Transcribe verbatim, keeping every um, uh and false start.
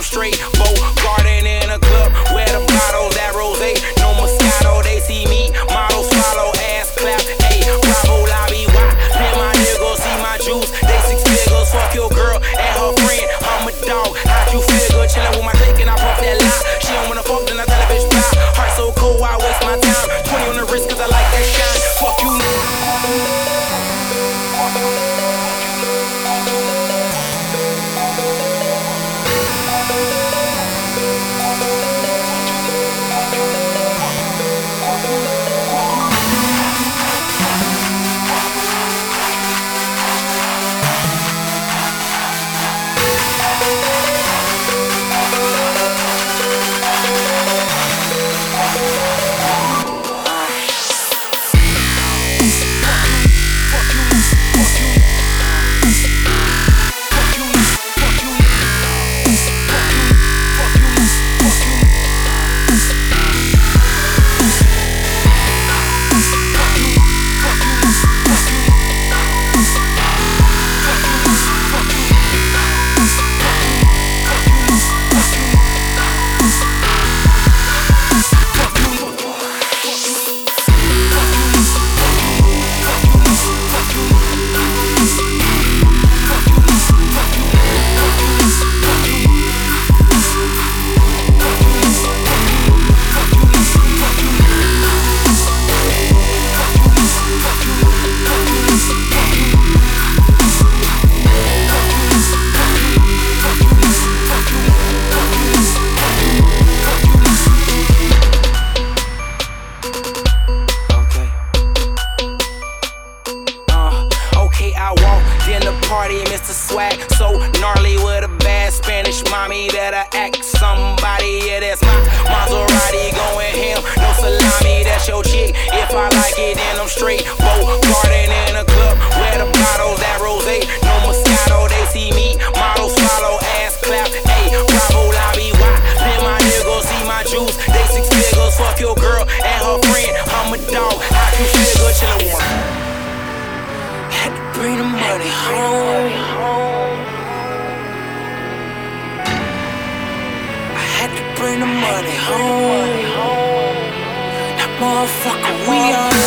straight. Boat garden in a club where the bottles that rose. No Moscato, they see me. Models follow, ass clap. Ayy, Bravo, lobby, why? Then my niggas see my juice. They six figures, fuck your girl and her friend. I'm a dog, how'd you figure? Chillin' with my clique and I puff that lie. She don't wanna fuck, then I tell a bitch bye. Heart so cold, I waste my time. twenty on the wrist, cause I like that shine. Fuck you. Mister Swag, so gnarly with a bad Spanish mommy that I act somebody. Yeah, that's my Maserati going ham. No salami, that's your chick. If I like it, then I'm straight. Boat garden in a club where the bottles that rose. No Moscato, they see me. Models follow, ass clap. Ayy, Bravo, lobby, why? Then my niggas see my juice. They six figures, fuck your girl and her friend. I'm a dog, how you figure? Chillin' one. Had to bring the money home. I had to bring the money home. That motherfucker, we on